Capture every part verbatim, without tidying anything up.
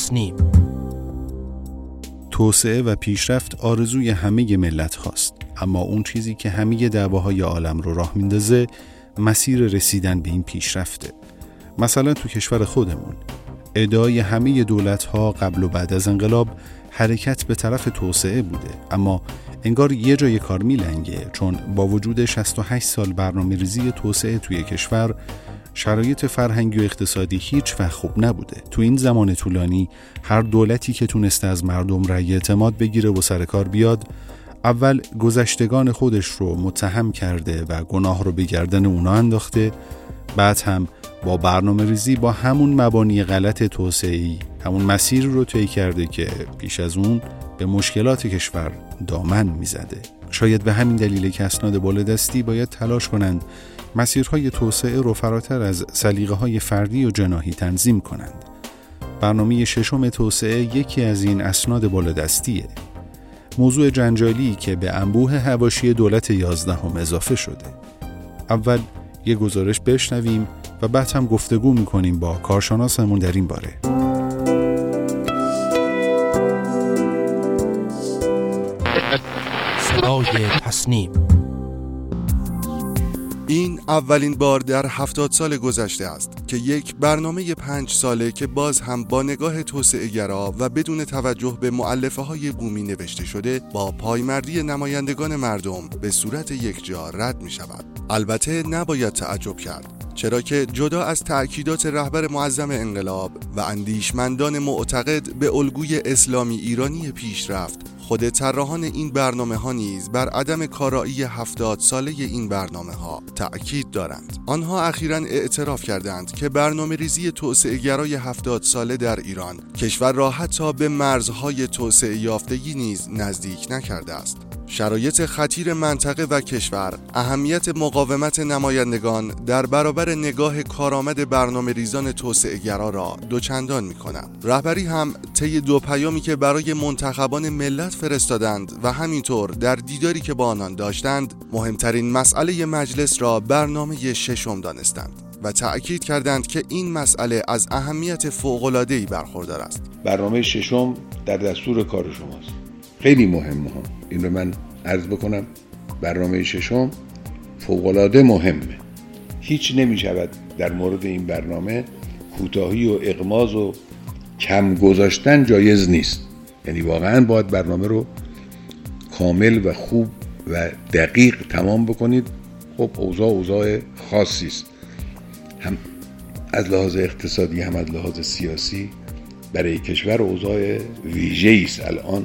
تصنیم. توسعه و پیشرفت آرزوی همه ملت هاست، اما اون چیزی که همه دعواهای عالم رو راه میندازه مسیر رسیدن به این پیشرفته. مثلا تو کشور خودمون ادعای همه دولت ها قبل و بعد از انقلاب حرکت به طرف توسعه بوده، اما انگار یه جای کار میلنگه، چون با وجود شصت و هشت سال برنامه ریزی توسعه توی کشور شرایط فرهنگی و اقتصادی هیچ وقت خوب نبوده. تو این زمان طولانی هر دولتی که تونسته از مردم رأی اعتماد بگیره و سر کار بیاد، اول گذشتگان خودش رو متهم کرده و گناه رو به گردن اونا انداخته، بعد هم با برنامه ریزی با همون مبانی غلط توسعه‌ای همون مسیر رو طی کرده که پیش از اون به مشکلات کشور دامن میزده. شاید به همین دلیل که اسناد بالادستی باید تلاش کنند مسیرهای توسعه رو فراتر از سلیقه‌های فردی و جناحی تنظیم کنند. برنامه ششم توسعه یکی از این اسناد بالادستیه. موضوع جنجالی که به انبوه حواشی دولت یازدهم اضافه شده. اول یه گزارش بشنویم و بعد هم گفتگو میکنیم با کارشناسمون در این باره. صدای تصنیم. این اولین بار در هفتاد سال گذشته است که یک برنامه پنج ساله که باز هم با نگاه توسعه‌گرا و بدون توجه به مؤلفه‌های بومی نوشته شده با پایمردی نمایندگان مردم به صورت یکجا رد می شود. البته نباید تعجب کرد، چرا که جدا از تأکیدات رهبر معظم انقلاب و اندیشمندان معتقد به الگوی اسلامی ایرانی پیشرفت، خود طراحان این برنامه ها نیز بر عدم کارایی هفتاد ساله این برنامه ها تأکید دارند. آنها اخیراً اعتراف کردند که برنامه ریزی توسعه گرای هفتاد ساله در ایران کشور را حتی به مرزهای توسعه یافتگی نیز نزدیک نکرده است. شرایط خطیر منطقه و کشور اهمیت مقاومت نمایندگان در برابر نگاه کارآمد برنامه ریزان توسعه گرا را دوچندان می کند. رهبری هم طی دو پیامی که برای منتخبان ملت فرستادند و همینطور در دیداری که با آنان داشتند مهمترین مسئله مجلس را برنامه ششم دانستند و تأکید کردند که این مسئله از اهمیت فوق‌العاده‌ای برخوردار است. برنامه ششم در دستور کار شماست. خیلی مهمه ها. این رو من عرض بکنم. برنامه ششم فوق‌العاده مهمه. هیچ نمی شود در مورد این برنامه کوتاهی و اغماض و کم گذاشتن جایز نیست. یعنی واقعا باید برنامه رو کامل و خوب و دقیق تمام بکنید. خب اوضاع اوضاع خاصی است، هم از لحاظ اقتصادی هم از لحاظ سیاسی. برای کشور اوضاع ویژه‌ای است الان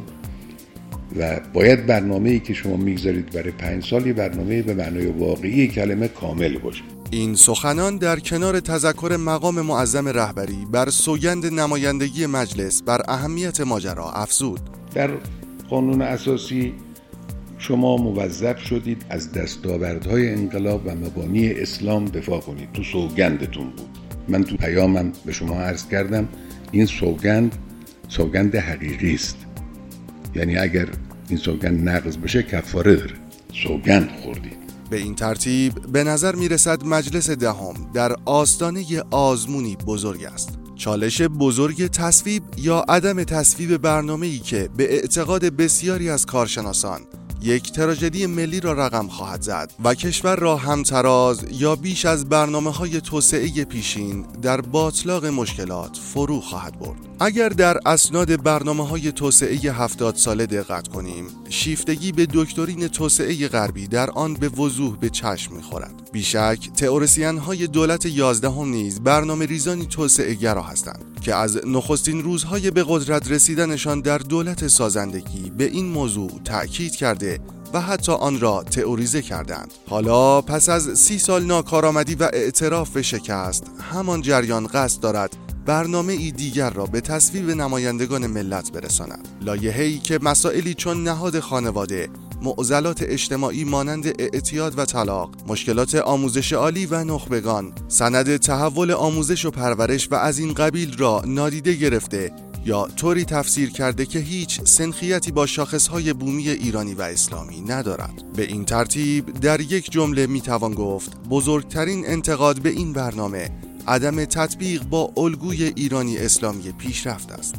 و باید برنامه‌ای که شما میگذارید برای پنج سالی برنامه به معنای واقعی کلمه کامل باشه. این سخنان در کنار تذکر مقام معظم رهبری بر سوگند نمایندگی مجلس بر اهمیت ماجرا افزود. در قانون اساسی شما موظف شدید از دستاوردهای انقلاب و مبانی اسلام دفاع کنید. تو سوگندتون بود. من تو پیامم به شما عرض کردم این سوگند سوگند حقیقی است. یعنی اگر این سوگند نقض بشه کفاره داره. سوگند خوردید. به این ترتیب به نظر می رسد مجلس دهم در آستانه آزمونی بزرگ است. چالش بزرگ تصویب یا عدم تصویب برنامه‌ای که به اعتقاد بسیاری از کارشناسان یک تراژدی ملی را رقم خواهد زد و کشور را همتراز یا بیش از برنامه‌های توسعه پیشین در باطلاق مشکلات فرو خواهد برد. اگر در اسناد برنامه‌های توسعه هفتاد ساله دقت کنیم، شیفتگی به دکترین توسعه غربی در آن به وضوح به چشم می‌خورد. بیشک تئوریسین‌های دولت یازدهم نیز برنامه ریزانی توسعه گرا هستند که از نخستین روزهای به قدرت رسیدنشان در دولت سازندگی به این موضوع تأکید کرده و حتی آن را تئوریزه کردند. حالا پس از سی سال ناکارآمدی و اعتراف به شکست، همان جریان قصد دارد برنامه ای دیگر را به تصویب نمایندگان ملت برساند. لایحه‌ای که مسائلی چون نهاد خانواده، معضلات اجتماعی مانند اعتیاد و طلاق، مشکلات آموزش عالی و نخبگان، سند تحول آموزش و پرورش و از این قبیل را نادیده گرفته یا طوری تفسیر کرده که هیچ سنخیتی با شاخصهای بومی ایرانی و اسلامی ندارد. به این ترتیب در یک جمله میتوان گفت بزرگترین انتقاد به این برنامه عدم تطبیق با الگوی ایرانی اسلامی پیشرفت است.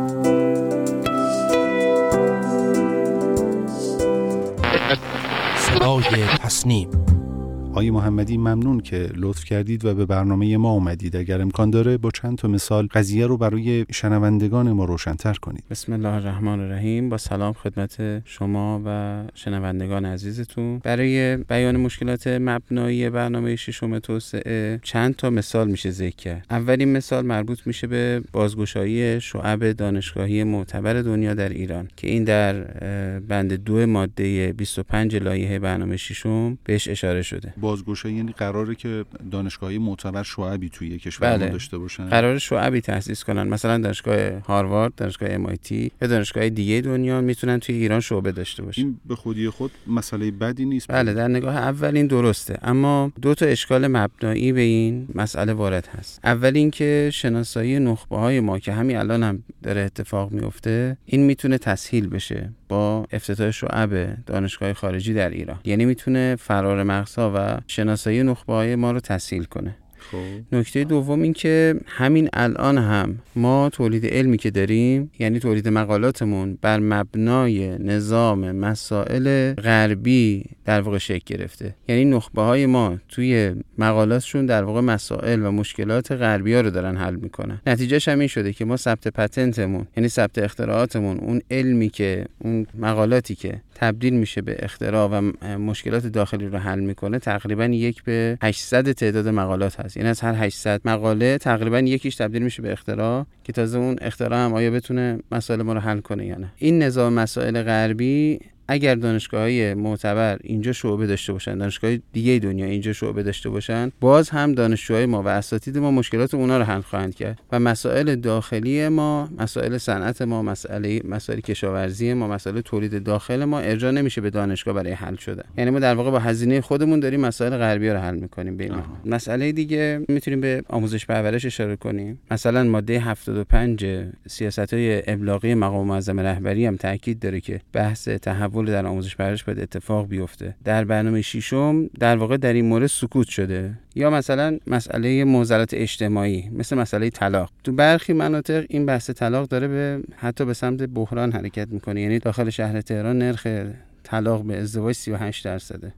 صدای تصنیم. آقای محمدی ممنون که لطف کردید و به برنامه ما اومدید. اگر امکان داره با چند تا مثال قضیه رو برای شنوندگان ما روشن‌تر کنید. بسم الله الرحمن الرحیم. با سلام خدمت شما و شنوندگان عزیزتون. برای بیان مشکلات مبنایی برنامه ششم توسعه چند تا مثال میشه ذکر کرد. اولین مثال مربوط میشه به بازگشایی شعب دانشگاهی معتبر دنیا در ایران که این در بند دو ماده بیست و پنج لایحه برنامه ششم بهش اشاره شده. بازگشایی یعنی قراره که دانشگاهی معتبر شعبی توی کشور ما داشته باشن. قرار شعبی تأسیس کنن، مثلا دانشگاه هاروارد، دانشگاه ام آی تی یا دانشگاه دیگه دنیا میتونن توی ایران شعبه داشته باشن. این به خودی خود مسئله بدی نیست. بله، در نگاه اول این درسته، اما دو تا اشکال مبنایی به این مسئله وارد هست. اول این که شناسایی نخبه‌های ما که همین الان هم داره اتفاق میفته، این میتونه تسهیل بشه با افتتاح شعب دانشگاه خارجی در ایران. یعنی میتونه فرار مغزها و شناسایی نخبه‌های ما رو تسهیل کنه. نکته دوم این که همین الان هم ما تولید علمی که داریم، یعنی تولید مقالاتمون، بر مبنای نظام مسائل غربی در واقع شکل گرفته. یعنی نخبه های ما توی مقالاتشون در واقع مسائل و مشکلات غربی ها رو دارن حل میکنن. نتیجهش هم این شده که ما ثبت پتنتمون، یعنی ثبت اختراعاتمون، اون علمی که اون مقالاتی که تبدیل میشه به اختراع و مشکلات داخلی رو حل میکنه، تقریبا یک به هشتصد تعداد مقالات هست. این از هر هشتصد مقاله تقریبا یکیش تبدیل میشه به اختراع که تازه اون اختراع هم آیا بتونه مسائل ما رو حل کنه یا نه. این نظام مسائل غربی اگر دانشگاه‌های معتبر اینجا شعبه داشته باشن، دانشگاه دیگه دنیا اینجا شعبه داشته باشن، باز هم دانشجوهای ما و اساتید ما مشکلات اونا رو حل خواهند کرد و مسائل داخلی ما، مسائل صنعت ما، مسائل مسائل کشاورزی ما، مسائل تولید داخل ما ارجاع نمیشه به دانشگاه برای حل شدن. یعنی ما در واقع با هزینه خودمون داریم مسائل غربی رو حل می‌کنیم. به این مسئله دیگه میتونیم به آموزش پرورش اشاره کنیم. مثلا ماده هفتاد و پنج سیاست‌های ابلاغی مقام معظم رهبری هم تاکید داره که بحث تحول در آموزش پرورش باید اتفاق بیفته. در برنامه ششم در واقع در این مورد سکوت شده. یا مثلا مسئله معضلات اجتماعی مثل مسئله طلاق، تو برخی مناطق این بحث طلاق داره به حتی به سمت بحران حرکت میکنه. یعنی داخل شهر تهران نرخ طلاق به ازدواج سی و هشت درصده.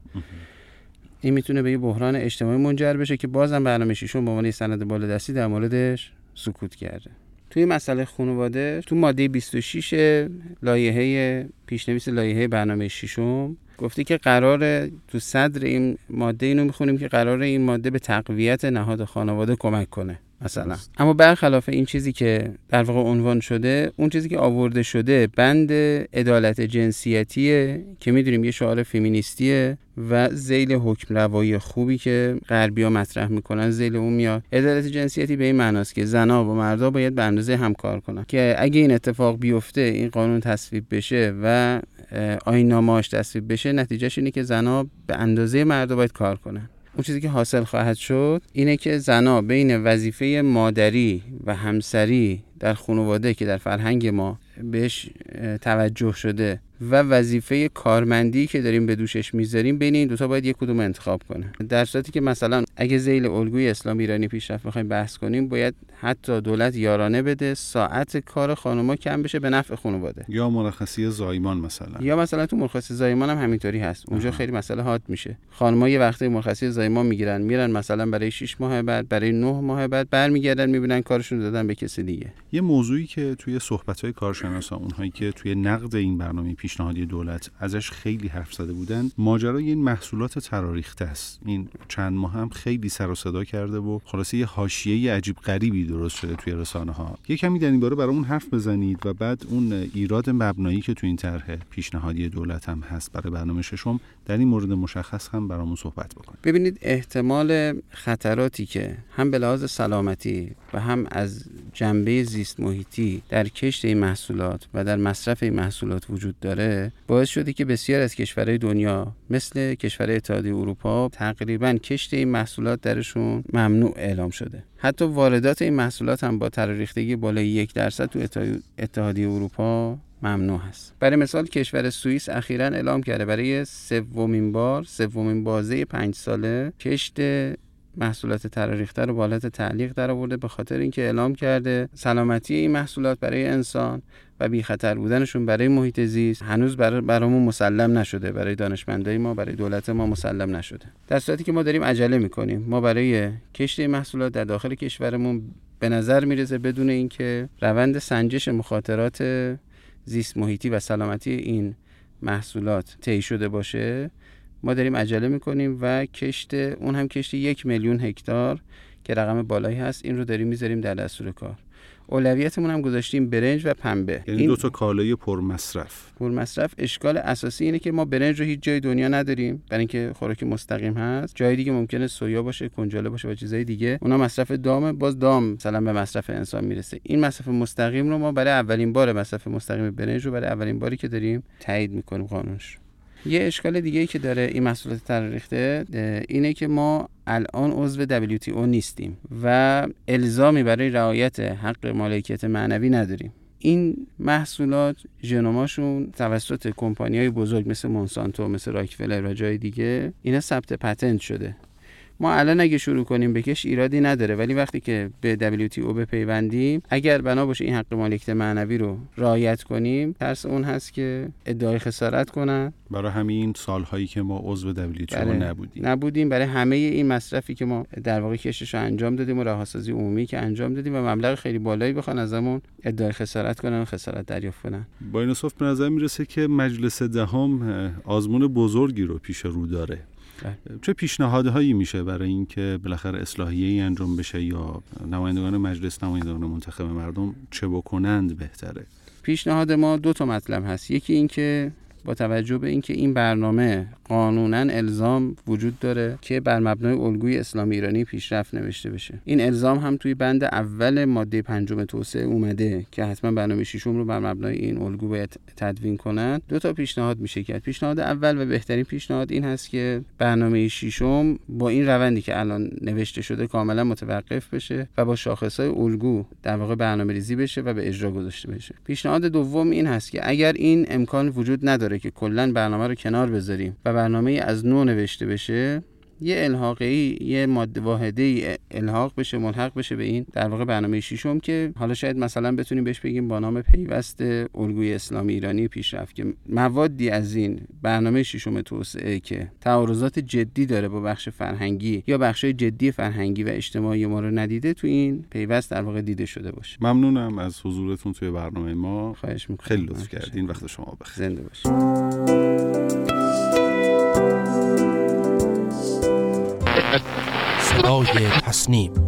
این میتونه به یه بحران اجتماعی منجر بشه که بازم برنامه ششم به عنوان سند بالادستی در موردش سکوت کرده. توی مسئله خانواده، تو ماده بیست و شش لایحه پیشنویس لایحه برنامه ششم گفته که قراره، تو صدر این ماده اینو میخونیم که قراره این ماده به تقویت نهاد خانواده کمک کنه مثلا. اما برخلاف این چیزی که در واقع عنوان شده، اون چیزی که آورده شده بند عدالت جنسیتیه که میدونیم یه شعار فمینیستیه و ذیل حکم روایی خوبی که غربی‌ها مطرح میکنن ذیل اون میاد. عدالت جنسیتی به این معناست که زن‌ها با مردها باید به اندازه هم کار کنن، که اگه این اتفاق بیفته، این قانون تصویب بشه و آیین‌نامه‌اش تصویب بشه، نتیجهش اینه که زن‌ها به اندازه مردها باید کار کنن. اون چیزی که حاصل خواهد شد اینه که زن‌ها بین وظیفه مادری و همسری در خانواده که در فرهنگ ما بهش توجه شده و وظیفه کارمندی که داریم به دوشش میذاریم، بین این دوتا باید یک کدوم انتخاب کنه. در صورتی که مثلا اگه ذیل الگوی اسلام ایرانی پیشرفت بخوایم بحث کنیم، باید حتی دولت یارانه بده ساعت کار خانم‌ها کم بشه به نفع خانواده. یا مرخصی زایمان مثلا. یا مثلا تو مرخصی زایمان هم همینطوری هست. اونجا خیلی مسئله حاد میشه. خانم‌ها یه وقته مرخصی زایمان میگیرن، میرن مثلا برای شش ماه بعد، برای نه ماه بعد برمیگردن، میبینن کارشون دادن به کسی دیگه. یه موضوعی که توی صحبت‌های کارشناسا، اونهایی که توی نقد این برنامه پیشنهادی دولت ازش خیلی حرف زده بودن، ماجرای این محصولات تراریخته است. این چند ماه هم خیلی سر و صدا کرده و خلاصه یه حاشیه عجیب غریبی درست شده توی رسانه‌ها. یه کمی در این باره برامون حرف بزنید و بعد اون ایراد مبنایی که توی این طرح پیشنهادی دولت هم هست برای برنامه ششم، در این مورد مشخص هم برامون صحبت بکنید. ببینید، احتمال خطراتی که هم به لحاظ سلامتی و هم از جنبه زیست محیطی در کشت این محصولات و در مصرف این محصولات وجود داره، باعث شده که بسیار از کشورهای دنیا مثل کشورهای اتحادیه اروپا تقریباً کشت این محصولات درشون ممنوع اعلام شده. حتی واردات این محصولات هم با تراریختگی بالای یک درصد تو اتحادیه اروپا ممنوع هست. برای مثال کشور سوئیس اخیراً اعلام کرده برای سومین بار، سومین بازه پنج ساله کشت محصولات تراریخته رو با حالت تعلیق در آورده، به خاطر اینکه اعلام کرده سلامتی این محصولات برای انسان و بی خطر بودنشون برای محیط زیست هنوز برای برامون مسلم نشده، برای دانشمندای ما، برای دولت ما مسلم نشده. در صورتی که ما داریم عجله میکنیم، ما برای کشت این محصولات در داخل کشورمون به نظر میرسه بدون اینکه روند سنجش مخاطرات زیست محیطی و سلامتی این محصولات طی شده باشه، ما داریم عجله میکنیم و کشت اون هم کشت یک میلیون هکتار که رقم بالایی هست این رو داریم میذاریم در دستور کار. اولویتمون هم گذاشتیم برنج و پنبه. یعنی این دو تا کالای پرمصرف. پرمصرف اشکال اساسی اینه که ما برنج رو هیچ جای دنیا نداریم، برای اینکه خوراک مستقیم هست. جای دیگه ممکنه سویا باشه، کنجاله باشه و چیزای دیگه، اونا مصرف دامه، باز دام مثلا به مصرف انسان میرسه. این مصرف مستقیم رو ما برای اولین بار مصرف مستقیم برنج رو برای اولین باری که داریم تایید میکنیم قانونش. یه اشکال دیگه‌ای که داره این محصولات تراریخته اینه که ما الان عضو دبلیو تی او نیستیم و الزامی برای رعایت حق مالکیت معنوی نداریم. این محصولات ژنوماشون توسط کمپانی‌های بزرگ مثل مونسانتو، مثل راکفلر و جای دیگه اینا ثبت پتنت شده. ما الان اگه شروع کنیم بکش ایرادی نداره، ولی وقتی که به دبلیو تی او بپیوندیم اگر بنا باشه این حق مالکیت معنوی رو رعایت کنیم، ترس اون هست که ادعای خسارت کنن. برای همین سالهایی که ما عضو دبلیو تی او نبودیم نبودیم برای همه این مصرفی که ما در واقع کشش رو انجام دادیم و رهاسازی عمومی که انجام دادیم و مبلغ خیلی بالایی بخوان ازمون ادعای خسارت کنن و خسارت دریافت کنن. با این حساب به نظر میرسه که مجلس دهم آزمون بزرگی رو پیش رو داره. چه پیشنهادهایی میشه برای اینکه بالاخره اصلاحیه‌ای انجام بشه یا نمایندگان مجلس، نمایندگان منتخب مردم چه بکنند بهتره؟ پیشنهاد ما دو تا مطلب هست. یکی این که با توجه به اینکه این برنامه قانونا الزام وجود داره که بر مبنای الگوی اسلامی ایرانی پیشرفت نوشته بشه. این الزام هم توی بند اول ماده پنجم توسعه اومده که حتما برنامه ششم رو بر مبنای این الگو باید تدوین کنن. دو تا پیشنهاد میشه کرد. پیشنهاد اول و بهترین پیشنهاد این هست که برنامه ششم با این روندی که الان نوشته شده کاملا متوقف بشه و با شاخصهای الگو در واقع برنامه‌ریزی بشه و به اجرا گذاشته بشه. پیشنهاد دوم این هست که اگر این امکان وجود نداره که کلا برنامه رو کنار بذاریم و برنامه از نو نوشته بشه، یه الحاقی، یه ماده واحده‌ای الحاق بشه، ملحق بشه به این در واقع برنامه ششم که حالا شاید مثلا بتونیم بهش بگیم با نام پیوست الگوی اسلامی ایرانی پیشرفت، که موادی از این برنامه ششم توسعه که تعارضات جدی داره با بخش فرهنگی یا بخشای جدی فرهنگی و اجتماعی ما رو ندیده تو این پیوست در واقع دیده شده باشه. ممنونم از حضورتون توی برنامه ما. خواهش می‌کنم. خیلی لطف کردین. وقت شما بخیر. زنده باشید. صدای تصنیم